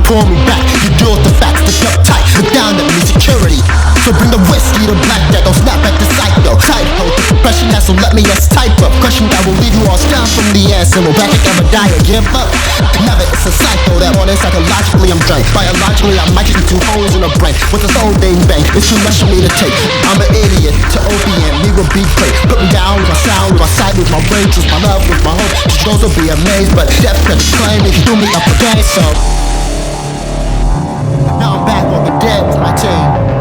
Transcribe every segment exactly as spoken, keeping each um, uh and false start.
pull me back. You deal with the facts, stick up tight, look down at me, security. So bring the whiskey to black that don't snap at the psycho. Tight hold the compression that so let me as type up. Crushing that will leave you all down from the ass and will back it ever die or give up. Never, it's a cycle that morning psychologically I'm drained. Biologically I might just two holes in the brain with this whole thing bang. It's too much for me to take. I'm an idiot to opium, me will be great. Put me down with my sound, with my sight, with my brain, choose my love, with my hope. Just goes will be amazed, but death can claim it, do me up again. So now I'm back on the dead with my team.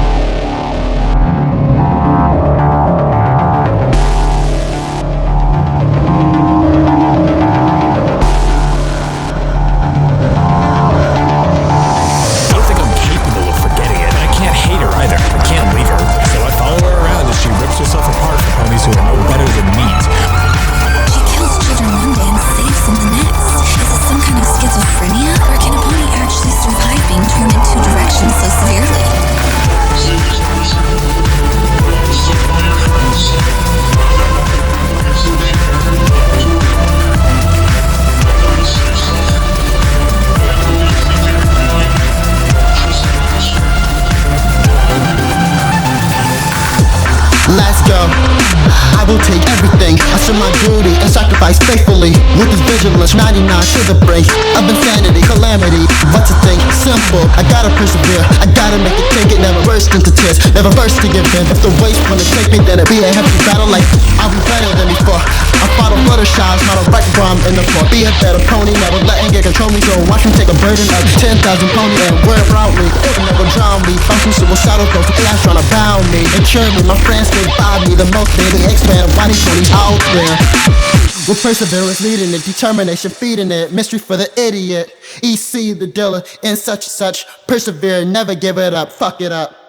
Let's go. I will take everything. I serve my duty and sacrifice faithfully. With this vigilance, ninety-nine to the brink of insanity, calamity. What to think? Simple. I gotta persevere. I gotta make it take it. Never burst into tears. Never first to give in. If the waste wanna take me, then it'll be a hefty battle. Like I'll be better than before. I fought a Fluttershy's, not a wreck bomb in the floor. Be a better pony, never letting it control me. So watch me take a burden of ten thousand pony and wear it proudly. It will never drown me. Function suicidal, close to chaos trying to bound me and cure me. My friends stay by me the most, baby. Expand body pony out there. With perseverance leading it, determination feeding it. Mystery for the idiot. E C the dealer and such and such. Persevere, never give it up. Fuck it up.